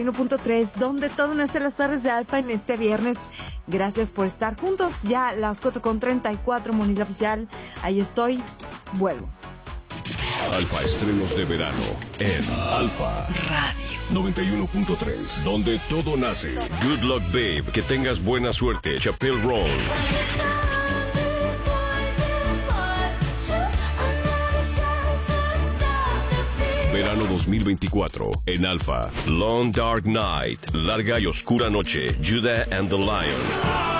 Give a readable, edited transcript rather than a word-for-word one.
1.3, donde todo nace las tardes de Alfa en este viernes. Gracias por estar juntos. Ya las 4:34, Monita Oficial. Ahí estoy. Vuelvo. Alfa estrenos de verano en Alfa Radio 91.3, donde todo nace. Good Luck Babe, que tengas buena suerte. Chappelle Roan. Verano 2024 en Alfa. Long Dark Night, larga y oscura noche. Judah and the Lion.